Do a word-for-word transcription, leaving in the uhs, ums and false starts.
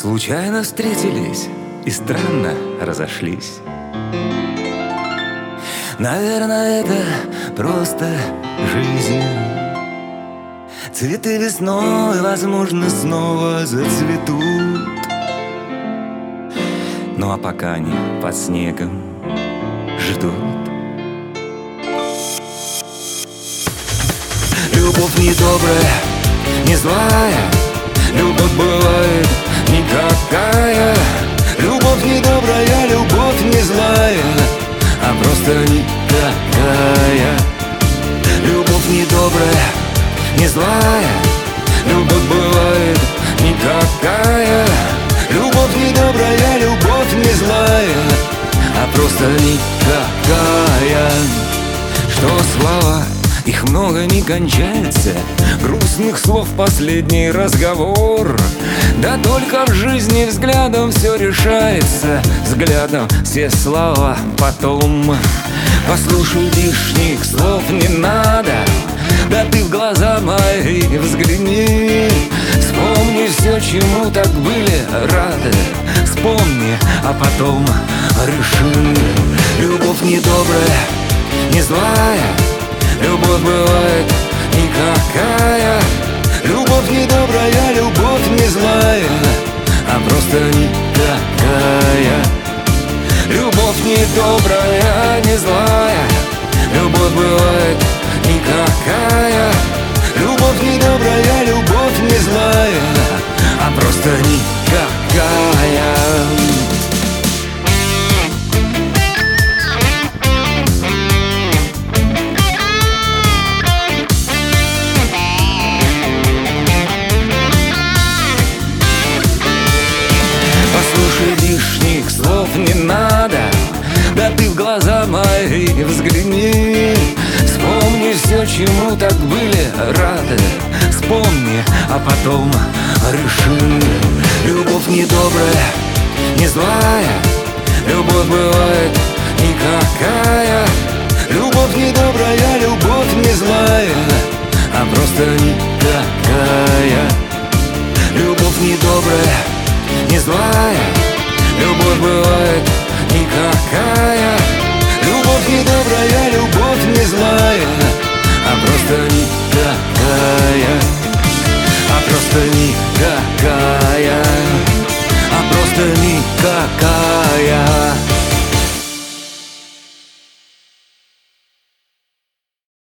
Случайно встретились и странно разошлись. Наверное, это просто жизнь. Цветы весной, возможно, снова зацветут. Ну а пока они под снегом ждут. Любовь недобрая, не злая, любовь бывает никакая. Любовь недобрая, любовь не злая, а просто никакая. Любовь недобрая, не злая, любовь бывает никакая. Любовь недобрая, любовь не злая, а просто никакая. Что слова, их много не кончается, грустных слов последний разговор. Да только в жизни взглядом все решается, взглядом все слова потом. Послушай, лишних слов не надо, да ты в глаза мои взгляни. Вспомни все, чему так были рады, вспомни, а потом реши. Любовь недобрая, не злая, любовь бывает никакая. Любовь недобрая, любовь не злая, а просто никакая. Любовь недобрая, не злая, любовь бывает никакая. Любовь недобрая, любовь не злая, а просто никакая. Послушай, лишних слов не надо, да ты в глаза мои взгляни. Вспомни все, чему так были рады, вспомни, а потом реши. Любовь недобрая, не злая, любовь бывает никакая. Любовь недобрая, любовь не злая, а просто никакая. Любовь недобрая, не злая, любовь бывает никакая. Любовь недобрая, любовь не злая,